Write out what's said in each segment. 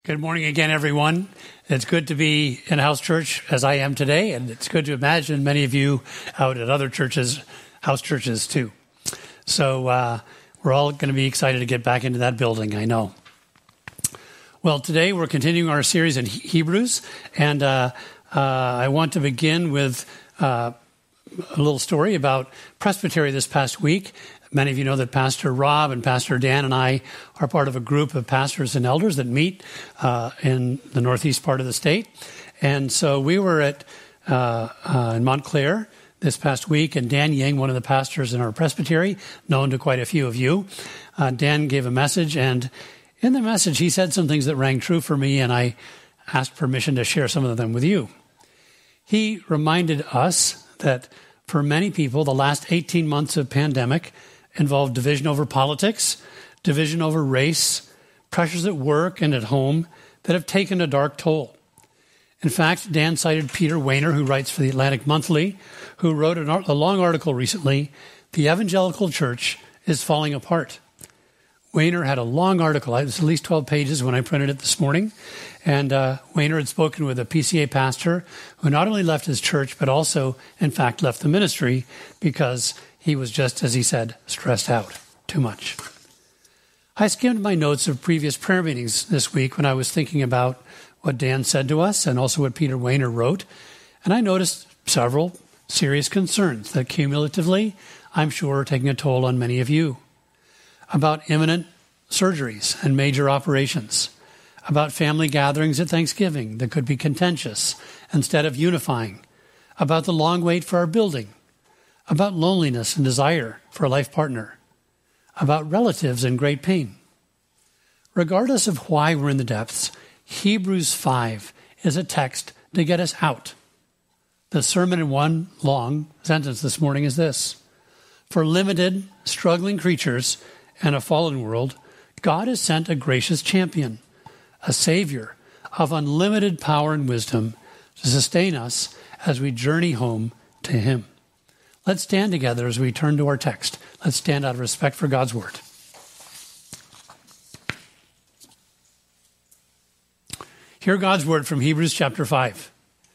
Good morning again, everyone. It's good to be in house church as I am today, and it's good to imagine many of you out at other churches, house churches too. So we're all going to be excited to get back into that building, I know. Well, today we're continuing our series in Hebrews, and I want to begin with a little story about Presbytery this past week. Many of you know that Pastor Rob and Pastor Dan and I are part of a group of pastors and elders that meet in the northeast part of the state. And so we were in Montclair this past week, and Dan Yang, one of the pastors in our presbytery, known to quite a few of you, Dan gave a message, and in the message he said some things that rang true for me, and I asked permission to share some of them with you. He reminded us that for many people, the last 18 months of pandemic involved division over politics, division over race, pressures at work and at home that have taken a dark toll. In fact, Dan cited Peter Wehner, who writes for the Atlantic Monthly, who wrote a long article recently, "The Evangelical Church is Falling Apart." Wehner had a long article. It was at least 12 pages when I printed it this morning. And Wehner had spoken with a PCA pastor who not only left his church, but also, in fact, left the ministry because he was just, as he said, stressed out too much. I skimmed my notes of previous prayer meetings this week when I was thinking about what Dan said to us and also what Peter Wehner wrote. And I noticed several serious concerns that cumulatively, I'm sure, are taking a toll on many of you. About imminent surgeries and major operations, about family gatherings at Thanksgiving that could be contentious instead of unifying, about the long wait for our building, about loneliness and desire for a life partner, about relatives in great pain. Regardless of why we're in the depths, Hebrews 5 is a text to get us out. The sermon in one long sentence this morning is this: for limited, struggling creatures and a fallen world, God has sent a gracious champion, a Savior of unlimited power and wisdom to sustain us as we journey home to Him. Let's stand together as we turn to our text. Let's stand out of respect for God's Word. Hear God's Word from Hebrews chapter 5.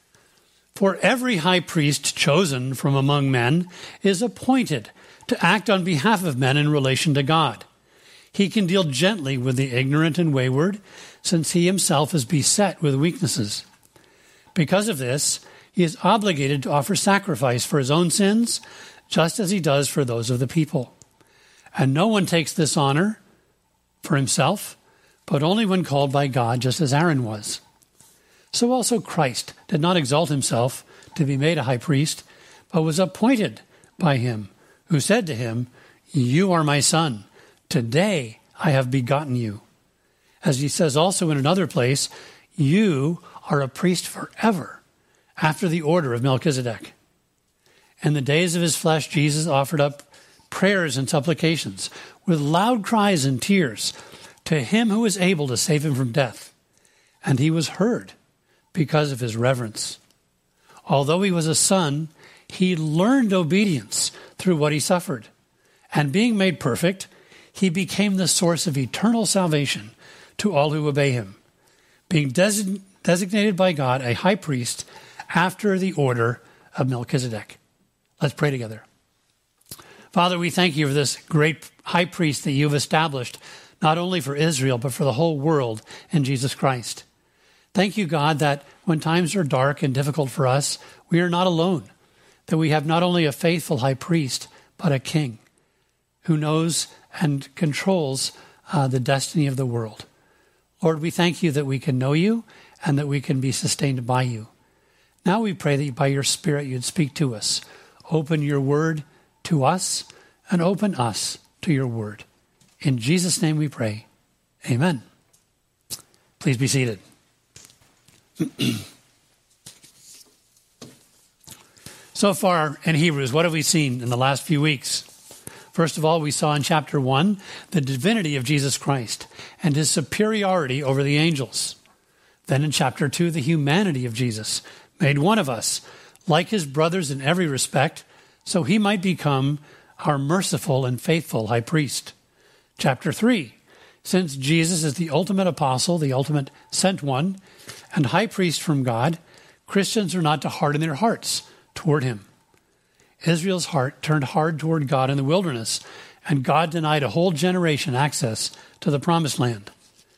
For every high priest chosen from among men is appointed to act on behalf of men in relation to God. He can deal gently with the ignorant and wayward, since he himself is beset with weaknesses. Because of this, he is obligated to offer sacrifice for his own sins, just as he does for those of the people. And no one takes this honor for himself, but only when called by God, just as Aaron was. So also Christ did not exalt himself to be made a high priest, but was appointed by him, who said to him, "You are my son. Today I have begotten you." As he says also in another place, "You are a priest forever, after the order of Melchizedek." In the days of his flesh, Jesus offered up prayers and supplications with loud cries and tears to him who was able to save him from death. And he was heard because of his reverence. Although he was a son, he learned obedience through what he suffered. And being made perfect, he became the source of eternal salvation to all who obey him, being designated by God a high priest after the order of Melchizedek. Let's pray together. Father, we thank you for this great high priest that you've established, not only for Israel, but for the whole world in Jesus Christ. Thank you, God, that when times are dark and difficult for us, we are not alone, that we have not only a faithful high priest, but a king who knows and controls the destiny of the world. Lord, we thank you that we can know you and that we can be sustained by you. Now we pray that by your Spirit you'd speak to us. Open your word to us and open us to your word. In Jesus' name we pray. Amen. Please be seated. So far in Hebrews, what have we seen in the last few weeks? First of all, we saw in chapter 1 the divinity of Jesus Christ and his superiority over the angels. Then in chapter 2, the humanity of Jesus, made one of us, like his brothers in every respect, so he might become our merciful and faithful high priest. Chapter 3 Since Jesus is the ultimate apostle, the ultimate sent one, and high priest from God, Christians are not to harden their hearts toward him. Israel's heart turned hard toward God in the wilderness, and God denied a whole generation access to the promised land.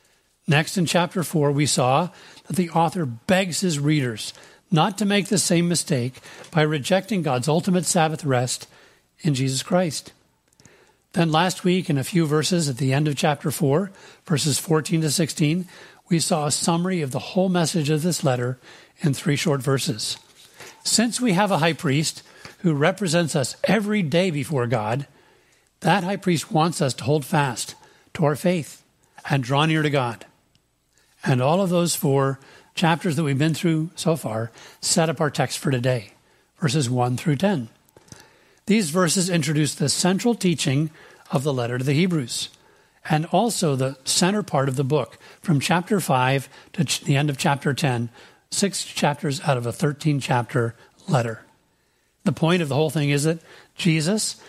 Next, in chapter 4, we saw that the author begs his readers not to make the same mistake by rejecting God's ultimate Sabbath rest in Jesus Christ. Then last week, in a few verses at the end of chapter 4, verses 14 to 16, we saw a summary of the whole message of this letter in 3 short verses. Since we have a high priest who represents us every day before God, that high priest wants us to hold fast to our faith and draw near to God. And all of those 4 chapters that we've been through so far set up our text for today, verses 1 through 10. These verses introduce the central teaching of the letter to the Hebrews, and also the center part of the book, from chapter 5 to the end of chapter 10, 6 chapters out of a 13-chapter letter. The point of the whole thing is that Jesus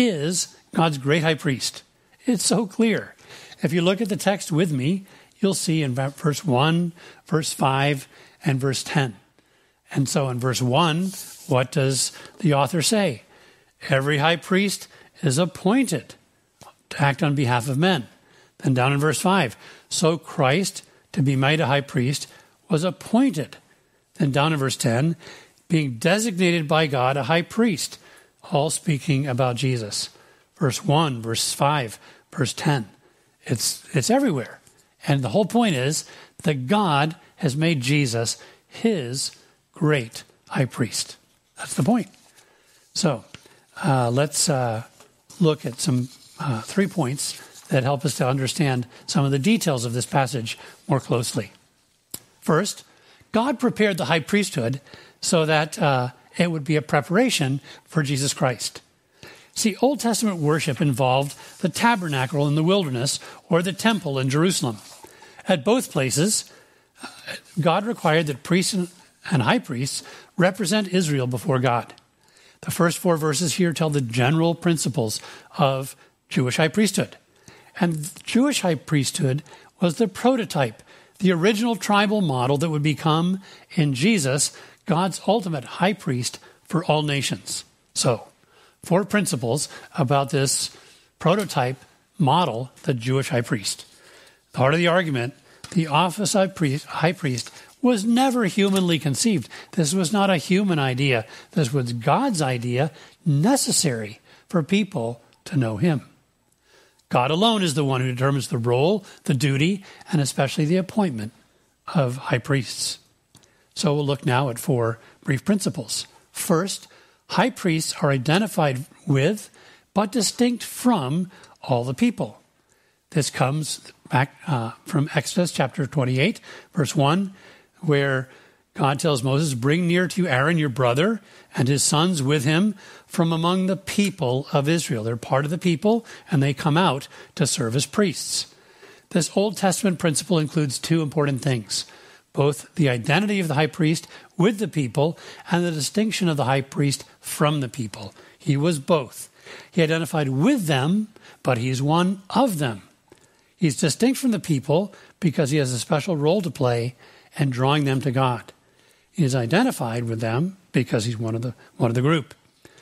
is God's great high priest. It's so clear. If you look at the text with me, you'll see in verse 1, verse 5, and verse 10. And so in verse 1, what does the author say? Every high priest is appointed to act on behalf of men. Then down in verse 5, so Christ, to be made a high priest, was appointed. Then down in verse 10, being designated by God a high priest, all speaking about Jesus. Verse 1, verse 5, verse 10. It's everywhere. And the whole point is that God has made Jesus his great high priest. That's the point. So let's look at some 3 points that help us to understand some of the details of this passage more closely. First, God prepared the high priesthood so that it would be a preparation for Jesus Christ. See, Old Testament worship involved the tabernacle in the wilderness or the temple in Jerusalem. At both places, God required that priests and high priests represent Israel before God. The first 4 verses here tell the general principles of Jewish high priesthood. And the Jewish high priesthood was the prototype, the original tribal model that would become, in Jesus, God's ultimate high priest for all nations. So, 4 principles about this prototype model, the Jewish high priest. The heart of the argument, the office of high priest was never humanly conceived. This was not a human idea. This was God's idea, necessary for people to know him. God alone is the one who determines the role, the duty, and especially the appointment of high priests. So we'll look now at 4 brief principles. First, high priests are identified with, but distinct from, all the people. This comes back from Exodus chapter 28, verse 1, where God tells Moses, bring near to you Aaron, your brother, and his sons with him from among the people of Israel. They're part of the people, and they come out to serve as priests. This Old Testament principle includes 2 important things, both the identity of the high priest with the people and the distinction of the high priest from the people. He was both. He identified with them, but he's one of them. He's distinct from the people because he has a special role to play in drawing them to God. He is identified with them because he's one of the group.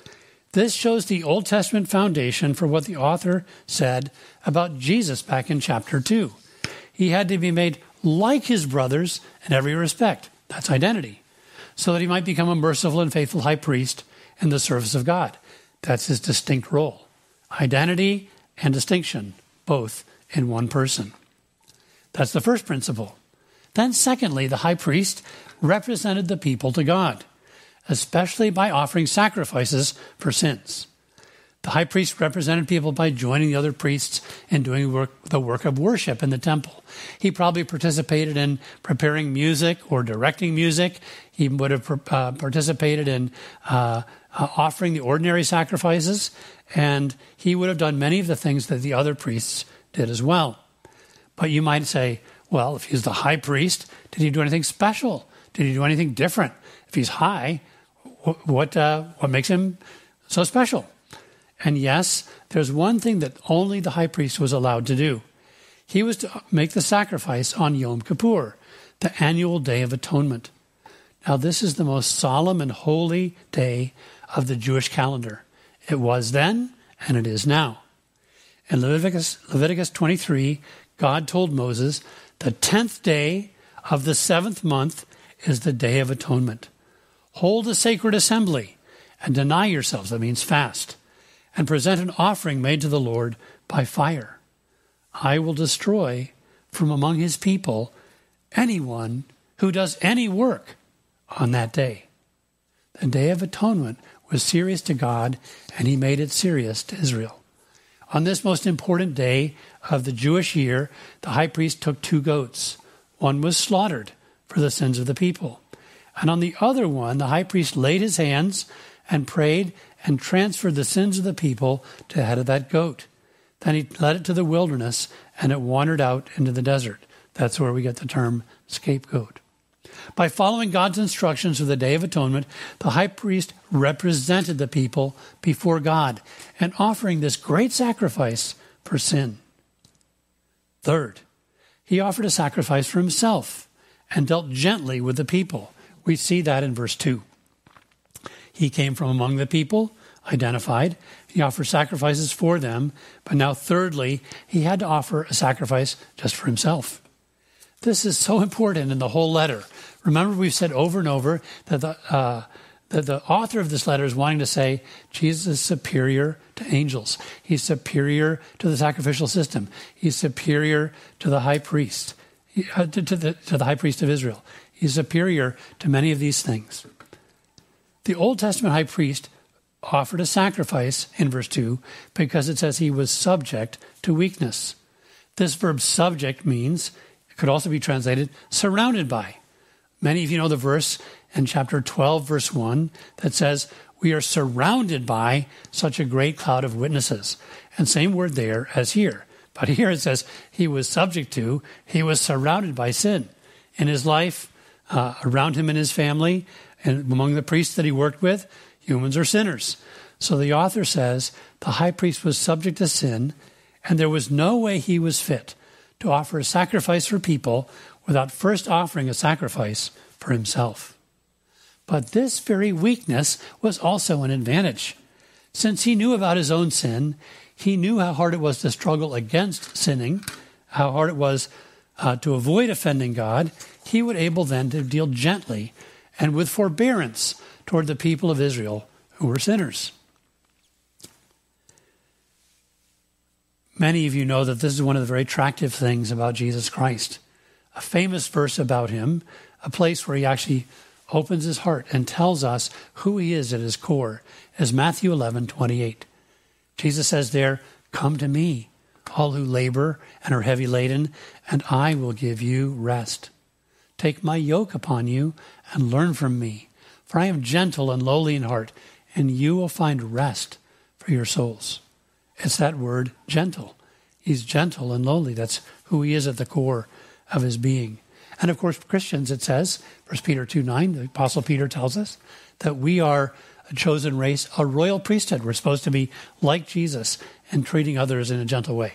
This shows the Old Testament foundation for what the author said about Jesus back in chapter 2. He had to be made like his brothers in every respect. That's identity. So that he might become a merciful and faithful high priest in the service of God. That's his distinct role. Identity and distinction, both in one person. That's the first principle. Then secondly, the high priest represented the people to God, especially by offering sacrifices for sins. The high priest represented people by joining the other priests in doing the work of worship in the temple. He probably participated in preparing music or directing music. He would have participated in offering the ordinary sacrifices, and he would have done many of the things that the other priests did as well. But you might say, well, if he's the high priest, did he do anything special? Did he do anything different? If he's high, what makes him so special? And yes, there's one thing that only the high priest was allowed to do. He was to make the sacrifice on Yom Kippur, the annual Day of Atonement. Now, this is the most solemn and holy day of the Jewish calendar. It was then, and it is now. In Leviticus 23, God told Moses, the 10th day of the 7th month is the Day of Atonement. Hold a sacred assembly and deny yourselves, that means fast, and present an offering made to the Lord by fire. I will destroy from among his people anyone who does any work on that day. The Day of Atonement was serious to God, and he made it serious to Israel. On this most important day of the Jewish year, the high priest took 2 goats. One was slaughtered for the sins of the people. And on the other one, the high priest laid his hands and prayed and transferred the sins of the people to the head of that goat. Then he led it to the wilderness, and it wandered out into the desert. That's where we get the term scapegoat. By following God's instructions for the Day of Atonement, the high priest represented the people before God and offering this great sacrifice for sin. Third, he offered a sacrifice for himself and dealt gently with the people. We see that in verse 2. He came from among the people, identified. He offered sacrifices for them. But now, thirdly, he had to offer a sacrifice just for himself. This is so important in the whole letter. Remember, we've said over and over that the author of this letter is wanting to say Jesus is superior to angels. He's superior to the sacrificial system. He's superior to the high priest, to the high priest of Israel. He's superior to many of these things. The Old Testament high priest offered a sacrifice in verse 2 because it says he was subject to weakness. This verb subject means, it could also be translated surrounded by. Many of you know the verse in chapter 12, verse 1, that says, we are surrounded by such a great cloud of witnesses. And same word there as here. But here it says he was subject to, he was surrounded by sin. In his life, around him and his family, and among the priests that he worked with, humans are sinners. So the author says the high priest was subject to sin, and there was no way he was fit to offer a sacrifice for people without first offering a sacrifice for himself. But this very weakness was also an advantage. Since he knew about his own sin, he knew how hard it was to struggle against sinning, how hard it was to avoid offending God. He was able then to deal gently and with forbearance toward the people of Israel who were sinners. Many of you know that this is one of the very attractive things about Jesus Christ. A famous verse about him, a place where he actually opens his heart and tells us who he is at his core, is Matthew 11:28. Jesus says there, come to me, all who labor and are heavy laden, and I will give you rest. Take my yoke upon you and learn from me, for I am gentle and lowly in heart, and you will find rest for your souls. It's that word, gentle. He's gentle and lowly. That's who he is at the core of his being. And of course, Christians, it says, 1 Peter 2:9, the Apostle Peter tells us that we are a chosen race, a royal priesthood. We're supposed to be like Jesus and treating others in a gentle way.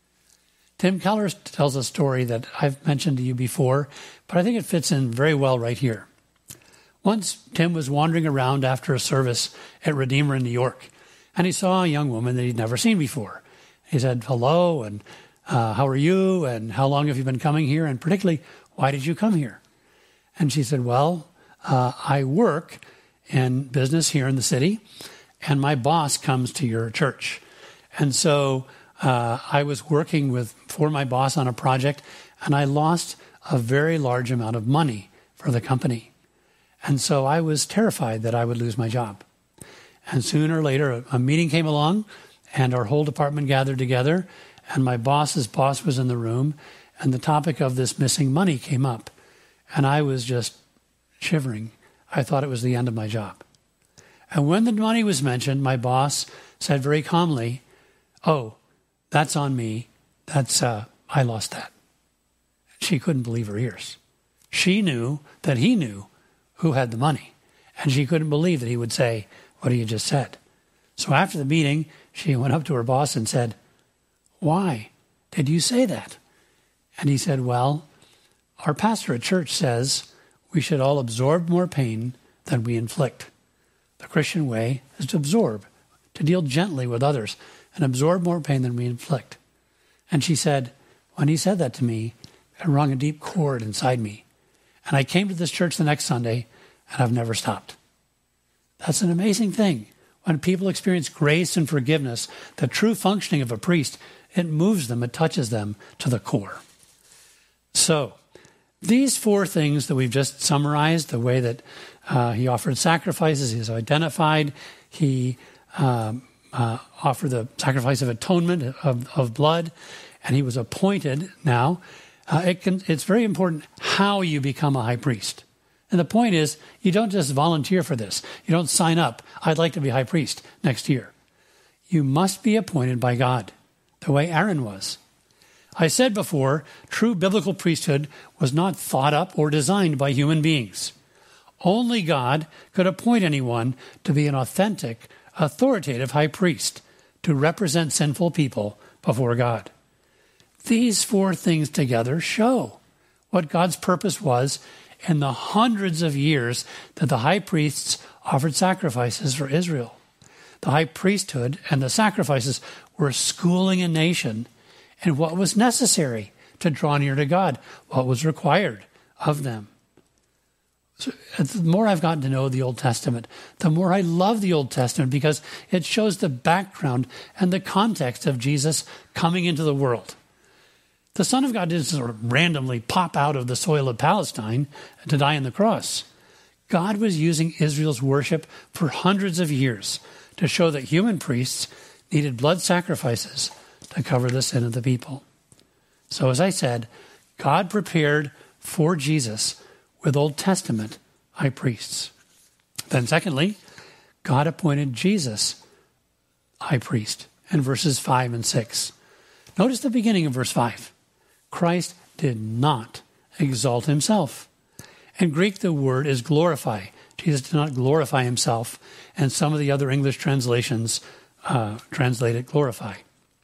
Tim Keller tells a story that I've mentioned to you before, but I think it fits in very well right here. Once, Tim was wandering around after a service at Redeemer in New York, and he saw a young woman that he'd never seen before. He said, hello, and how are you, and how long have you been coming here, and particularly, why did you come here? And she said, well, I work in business here in the city, and my boss comes to your church. And so I was working for my boss on a project, and I lost a very large amount of money for the company. And so I was terrified that I would lose my job. And sooner or later, a meeting came along, and our whole department gathered together, and my boss's boss was in the room, and the topic of this missing money came up. And I was just shivering. I thought it was the end of my job. And when the money was mentioned, my boss said very calmly, oh, that's on me. I lost that. She couldn't believe her ears. She knew that he knew who had the money. And she couldn't believe that he would say what he had just said. So after the meeting, she went up to her boss and said, why did you say that? And he said, well, our pastor at church says we should all absorb more pain than we inflict. The Christian way is to absorb, to deal gently with others and absorb more pain than we inflict. And she said, when he said that to me, it rung a deep chord inside me. And I came to this church the next Sunday, and I've never stopped. That's an amazing thing. When people experience grace and forgiveness, the true functioning of a priest, it moves them, it touches them to the core. So, these four things that we've just summarized, the way that he offered sacrifices, he's identified, he offered the sacrifice of atonement of blood, and he was appointed now. It's very important how you become a high priest. And the point is, you don't just volunteer for this. You don't sign up, I'd like to be high priest next year. You must be appointed by God, the way Aaron was. I said before, true biblical priesthood was not thought up or designed by human beings. Only God could appoint anyone to be an authentic, authoritative high priest to represent sinful people before God. These four things together show what God's purpose was in the hundreds of years that the high priests offered sacrifices for Israel. The high priesthood and the sacrifices were schooling a nation in what was necessary to draw near to God, what was required of them. So the more I've gotten to know the Old Testament, the more I love the Old Testament because it shows the background and the context of Jesus coming into the world. The Son of God didn't sort of randomly pop out of the soil of Palestine to die on the cross. God was using Israel's worship for hundreds of years to show that human priests needed blood sacrifices to cover the sin of the people. So as I said, God prepared for Jesus with Old Testament high priests. Then secondly, God appointed Jesus high priest in verses 5 and 6. Notice the beginning of verse 5. Christ did not exalt himself. In Greek, the word is glorify. Jesus did not glorify himself, and some of the other English translations translate it glorify.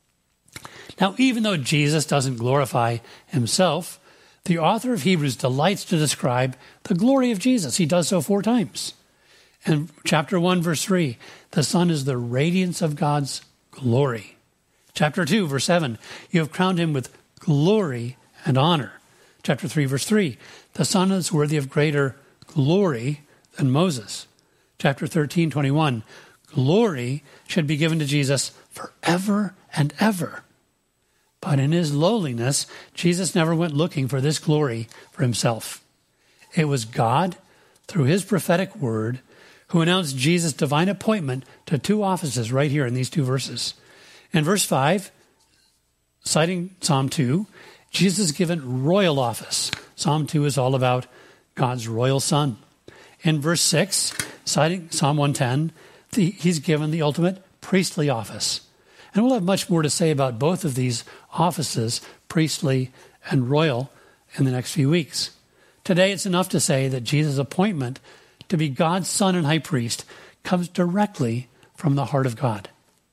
Now, even though Jesus doesn't glorify himself, the author of Hebrews delights to describe the glory of Jesus. He does so 4 times. In chapter 1, verse 3, the Son is the radiance of God's glory. Chapter 2, verse 7, you have crowned him with glory and honor. Chapter 3, verse 3, the Son is worthy of greater glory than Moses. Chapter 13, 21, glory should be given to Jesus forever and ever. But in his lowliness, Jesus never went looking for this glory for himself. It was God, through his prophetic word, who announced Jesus' divine appointment to 2 offices right here in these 2 verses. In verse 5, citing Psalm 2, Jesus is given royal office. Psalm 2 is all about God's royal Son. In verse 6, citing Psalm 110, he's given the ultimate priestly office. And we'll have much more to say about both of these offices, priestly and royal, in the next few weeks. Today, it's enough to say that Jesus' appointment to be God's Son and High Priest comes directly from the heart of God.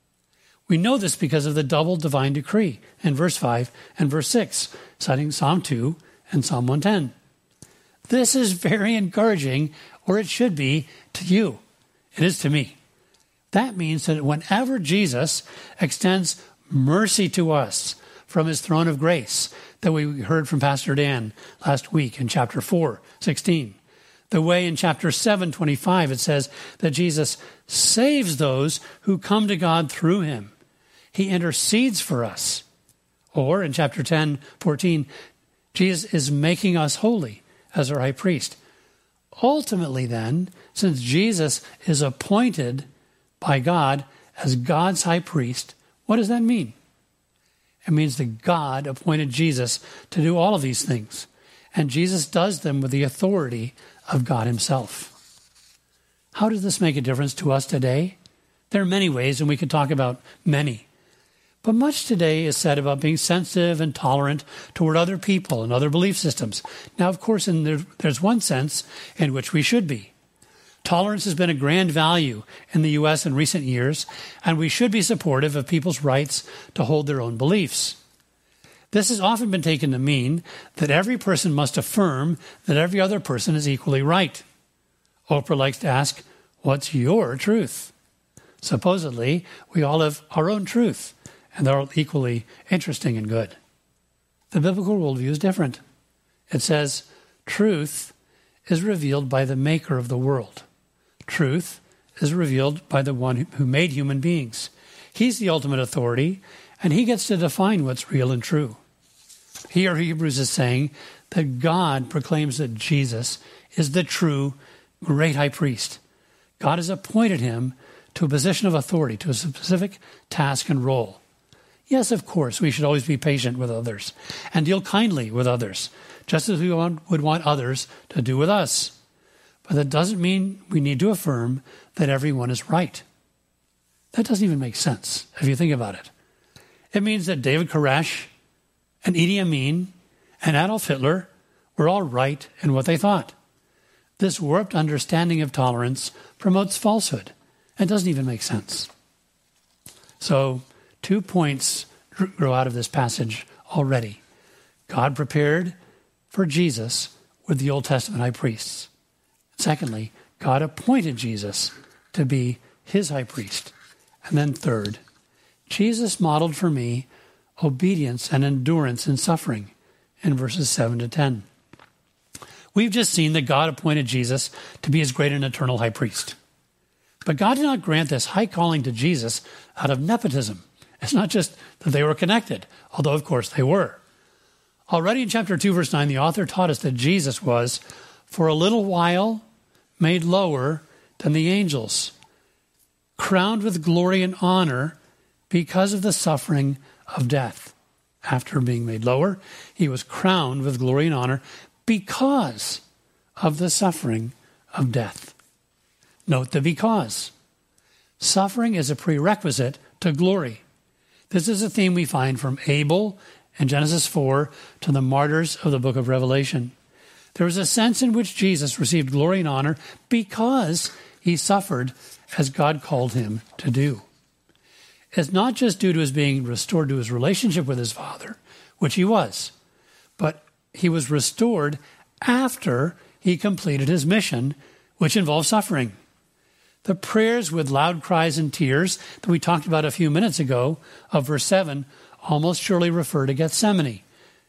We know this because of the double divine decree in verse 5 and verse 6, citing Psalm 2 and Psalm 110. This is very encouraging, or it should be, to you. It is to me. That means that whenever Jesus extends mercy to us from his throne of grace, that we heard from Pastor Dan last week in chapter 4:16, the way in chapter 7:25 it says that Jesus saves those who come to God through him. He intercedes for us. Or in chapter 10:14, Jesus is making us holy as our high priest. Ultimately then, since Jesus is appointed by God as God's high priest, what does that mean? It means that God appointed Jesus to do all of these things, and Jesus does them with the authority of God himself. How does this make a difference to us today? There are many ways, and we could talk about many. But much today is said about being sensitive and tolerant toward other people and other belief systems. Now, of course, there's one sense in which we should be. Tolerance has been a grand value in the U.S. in recent years, and we should be supportive of people's rights to hold their own beliefs. This has often been taken to mean that every person must affirm that every other person is equally right. Oprah likes to ask, "What's your truth?" Supposedly, we all have our own truth, and they're all equally interesting and good. The biblical worldview is different. It says, truth is revealed by the maker of the world. Truth is revealed by the one who made human beings. He's the ultimate authority, and he gets to define what's real and true. Here, Hebrews is saying that God proclaims that Jesus is the true great high priest. God has appointed him to a position of authority, to a specific task and role. Yes, of course, we should always be patient with others and deal kindly with others, just as we would want others to do with us. But that doesn't mean we need to affirm that everyone is right. That doesn't even make sense if you think about it. It means that David Koresh and Idi Amin and Adolf Hitler were all right in what they thought. This warped understanding of tolerance promotes falsehood and doesn't even make sense. So, 2 points grow out of this passage already. God prepared for Jesus with the Old Testament high priests. Secondly, God appointed Jesus to be his high priest. And then third, Jesus modeled for me obedience and endurance in suffering in verses 7 to 10. We've just seen that God appointed Jesus to be his great and eternal high priest. But God did not grant this high calling to Jesus out of nepotism. It's not just that they were connected, although of course they were. Already in chapter 2, verse 9, the author taught us that Jesus was, for a little while, made lower than the angels, crowned with glory and honor because of the suffering of death. After being made lower, he was crowned with glory and honor because of the suffering of death. Note the because. Suffering is a prerequisite to glory. This is a theme we find from Abel in Genesis 4 to the martyrs of the book of Revelation. There is a sense in which Jesus received glory and honor because he suffered as God called him to do. It's not just due to his being restored to his relationship with his Father, which he was, but he was restored after he completed his mission, which involved suffering. The prayers with loud cries and tears that we talked about a few minutes ago of verse 7 almost surely refer to Gethsemane.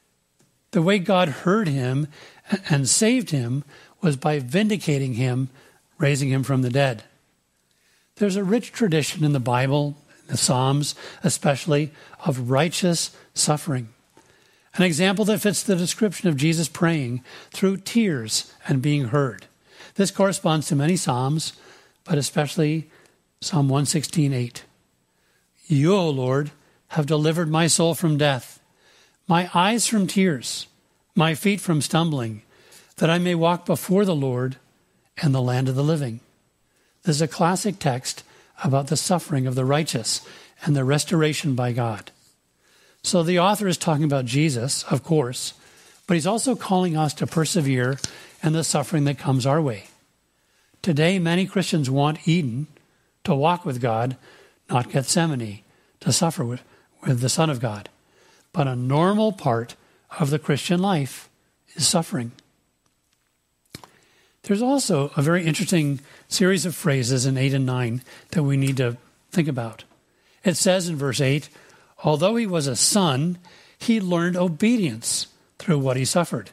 The way God heard him and saved him was by vindicating him, raising him from the dead. There's a rich tradition in the Bible, the Psalms especially, of righteous suffering. An example that fits the description of Jesus praying through tears and being heard. This corresponds to many Psalms, but especially Psalm 116:8. You, O Lord, have delivered my soul from death, my eyes from tears, my feet from stumbling, that I may walk before the Lord in the land of the living. This is a classic text about the suffering of the righteous and their restoration by God. So the author is talking about Jesus, of course, but he's also calling us to persevere in the suffering that comes our way. Today, many Christians want Eden, to walk with God, not Gethsemane, to suffer with the Son of God. But a normal part of the Christian life is suffering. There's also a very interesting series of phrases in 8 and 9 that we need to think about. It says in verse 8, although he was a son, he learned obedience through what he suffered.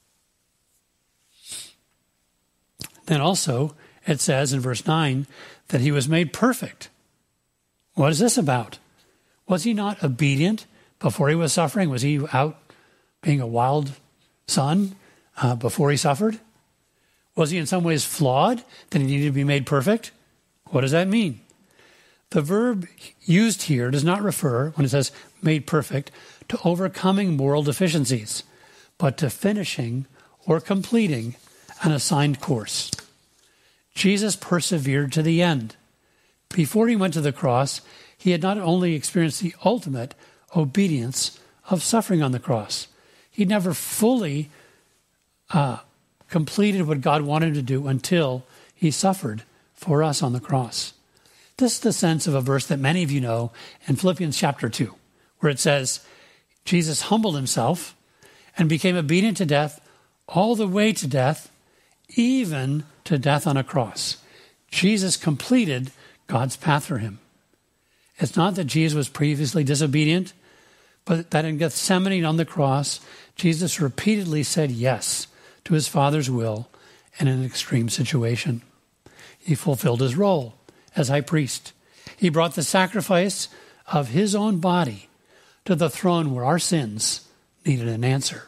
Then also, it says in verse 9 that he was made perfect. What is this about? Was he not obedient before he was suffering? Was he out being a wild son before he suffered? Was he in some ways flawed that he needed to be made perfect? What does that mean? The verb used here does not refer, when it says made perfect, to overcoming moral deficiencies, but to finishing or completing an assigned course. Jesus persevered to the end. Before he went to the cross, he had not only experienced the ultimate obedience of suffering on the cross, he never fully completed what God wanted him to do until he suffered for us on the cross. This is the sense of a verse that many of you know in Philippians chapter 2, where it says, Jesus humbled himself and became obedient to death, all the way to death, even to death on a cross. Jesus completed God's path for him. It's not that Jesus was previously disobedient, but that in Gethsemane on the cross, Jesus repeatedly said yes to his Father's will in an extreme situation. He fulfilled his role as high priest. He brought the sacrifice of his own body to the throne where our sins needed an answer.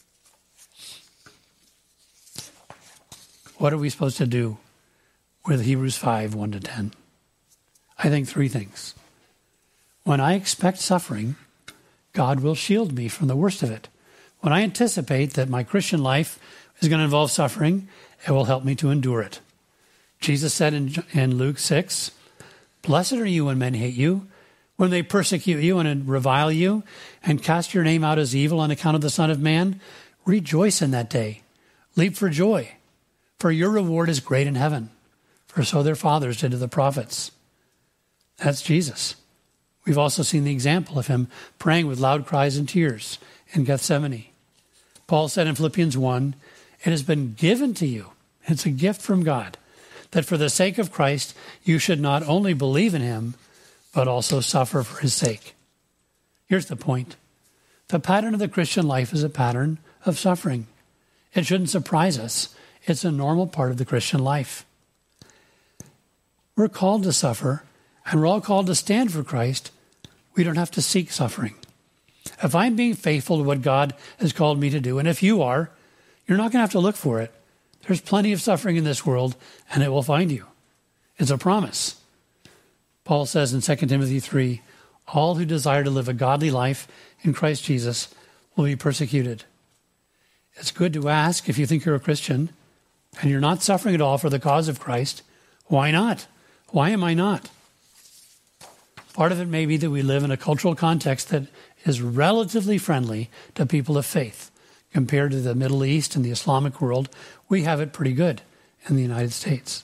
What are we supposed to do with Hebrews 5, 1-10? I think three things. When I expect suffering, God will shield me from the worst of it. When I anticipate that my Christian life is going to involve suffering, it will help me to endure it. Jesus said in Luke 6, "Blessed are you when men hate you, when they persecute you and revile you, and cast your name out as evil on account of the Son of Man. Rejoice in that day. Leap for joy, for your reward is great in heaven. For so their fathers did to the prophets." That's Jesus. We've also seen the example of him praying with loud cries and tears in Gethsemane. Paul said in Philippians 1, "It has been given to you," it's a gift from God, "that for the sake of Christ you should not only believe in him, but also suffer for his sake." Here's the point. The pattern of the Christian life is a pattern of suffering. It shouldn't surprise us. It's a normal part of the Christian life. We're called to suffer, and we're all called to stand for Christ. We don't have to seek suffering. If I'm being faithful to what God has called me to do, and if you are, you're not going to have to look for it. There's plenty of suffering in this world, and it will find you. It's a promise. Paul says in 2 Timothy 3, "All who desire to live a godly life in Christ Jesus will be persecuted." It's good to ask if you think you're a Christian and you're not suffering at all for the cause of Christ, why not? Why am I not? Part of it may be that we live in a cultural context that is relatively friendly to people of faith. Compared to the Middle East and the Islamic world, we have it pretty good in the United States.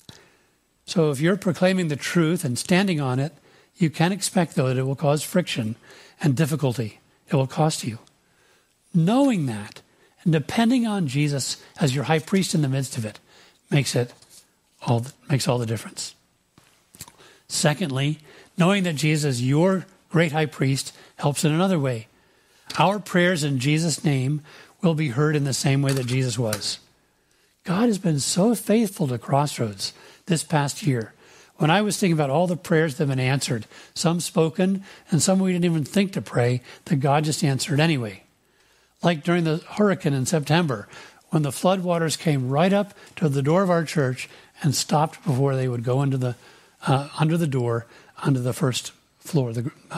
So if you're proclaiming the truth and standing on it, you can expect, though, that it will cause friction and difficulty. It will cost you. Knowing that and depending on Jesus as your high priest in the midst of it makes all the difference. Secondly, knowing that Jesus is your great high priest helps in another way. Our prayers in Jesus' name will be heard in the same way that Jesus was. God has been so faithful to Crossroads this past year. When I was thinking about all the prayers that have been answered, some spoken and some we didn't even think to pray, that God just answered anyway. Like during the hurricane in September, when the floodwaters came right up to the door of our church and stopped before they would go into under the door, onto the first floor,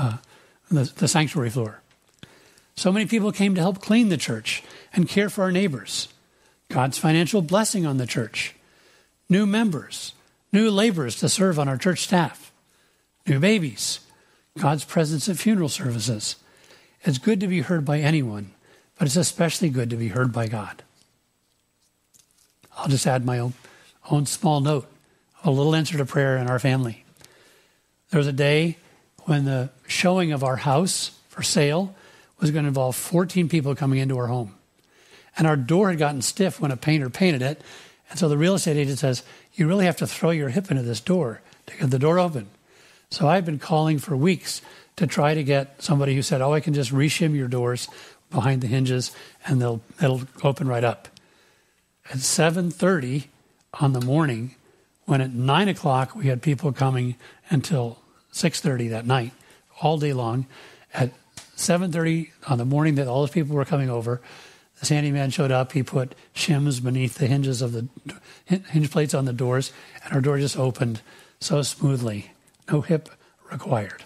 the sanctuary floor. So many people came to help clean the church and care for our neighbors. God's financial blessing on the church. New members, new laborers to serve on our church staff. New babies. God's presence at funeral services. It's good to be heard by anyone, but it's especially good to be heard by God. I'll just add my own small note, a little answer to prayer in our family. There was a day when the showing of our house for sale was going to involve 14 people coming into our home. And our door had gotten stiff when a painter painted it. And so the real estate agent says, "You really have to throw your hip into this door to get the door open." So I've been calling for weeks to try to get somebody who said, I can just reshim your doors behind the hinges and it'll open right up. At 7:30 on the morning, when at 9 o'clock we had people coming until 6:30 that night, all day long, at 7:30 on the morning that all those people were coming over, this handyman showed up. He put shims beneath the hinges of the hinge plates on the doors, and our door just opened so smoothly. No hip required.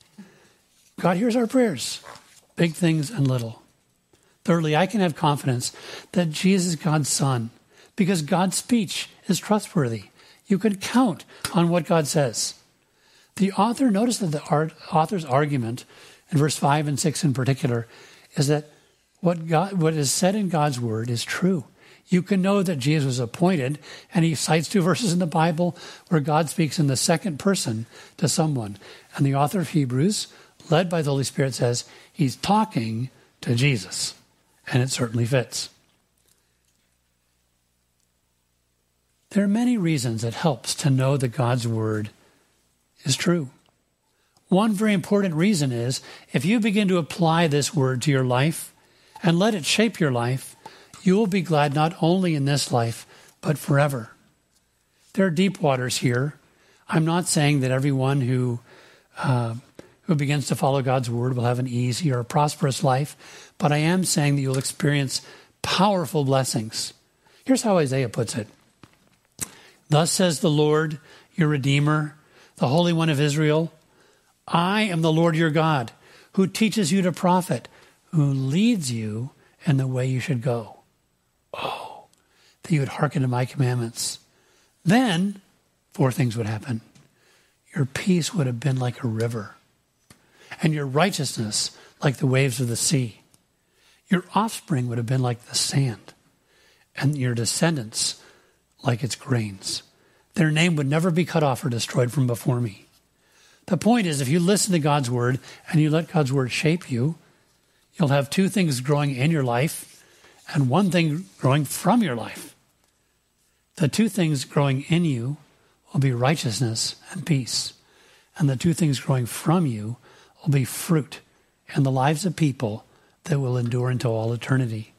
God hears our prayers, big things and little. Thirdly, I can have confidence that Jesus is God's Son because God's speech is trustworthy. You can count on what God says. The author, notice that the author's argument in verse 5 and 6 in particular is that what is said in God's word is true. You can know that Jesus was appointed, and he cites 2 verses in the Bible where God speaks in the second person to someone. And the author of Hebrews led by the Holy Spirit, says he's talking to Jesus. And it certainly fits. There are many reasons it helps to know that God's word is true. One very important reason is if you begin to apply this word to your life and let it shape your life, you will be glad not only in this life, but forever. There are deep waters here. I'm not saying that everyone who begins to follow God's word will have an easy or a prosperous life, but I am saying that you'll experience powerful blessings. Here's how Isaiah puts it. Thus says the Lord, your Redeemer, the Holy One of Israel, I am the Lord your God, who teaches you to profit, who leads you in the way you should go. Oh, that you would hearken to my commandments. Then 4 things would happen. Your peace would have been like a river, and your righteousness like the waves of the sea. Your offspring would have been like the sand, and your descendants like its grains. Their name would never be cut off or destroyed from before me. The point is, if you listen to God's word and you let God's word shape you, you'll have 2 things growing in your life and 1 thing growing from your life. The 2 things growing in you will be righteousness and peace. And the 2 things growing from you will be fruit in the lives of people that will endure into all eternity.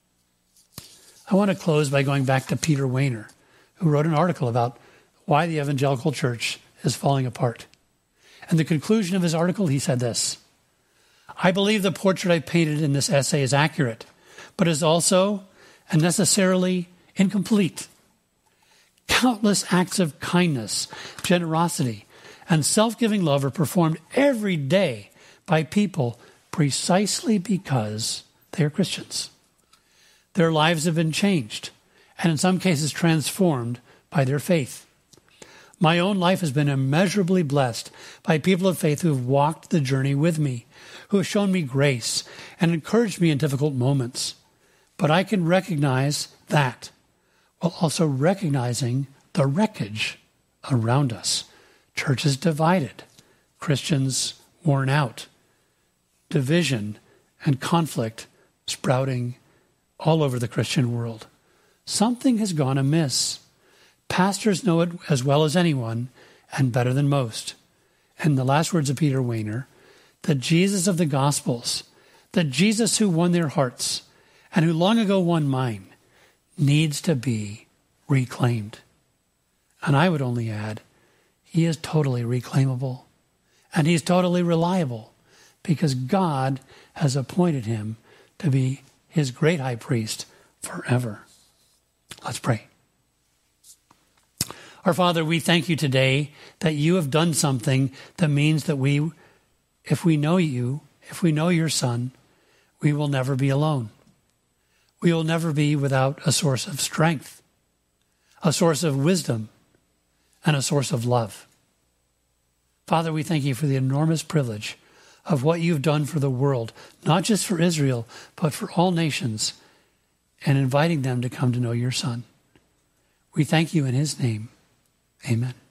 I want to close by going back to Peter Wehner, who wrote an article about why the evangelical church is falling apart. And the conclusion of his article, he said this: I believe the portrait I painted in this essay is accurate, but is also and necessarily incomplete. Countless acts of kindness, generosity, and self-giving love are performed every day by people precisely because they are Christians. Their lives have been changed, and in some cases transformed by their faith. My own life has been immeasurably blessed by people of faith who have walked the journey with me, who have shown me grace and encouraged me in difficult moments. But I can recognize that, while also recognizing the wreckage around us. Churches divided, Christians worn out, division and conflict sprouting all over the Christian world. Something has gone amiss. Pastors know it as well as anyone and better than most. And the last words of Peter Wehner, the Jesus of the Gospels, the Jesus who won their hearts and who long ago won mine, needs to be reclaimed. And I would only add, he is totally reclaimable. And he's totally reliable because God has appointed him to be his great high priest forever. Let's pray. Our Father, we thank you today that you have done something that means that if we know you, if we know your Son, we will never be alone. We will never be without a source of strength, a source of wisdom, and a source of love. Father, we thank you for the enormous privilege of what you've done for the world, not just for Israel, but for all nations, and inviting them to come to know your Son. We thank you in his name. Amen.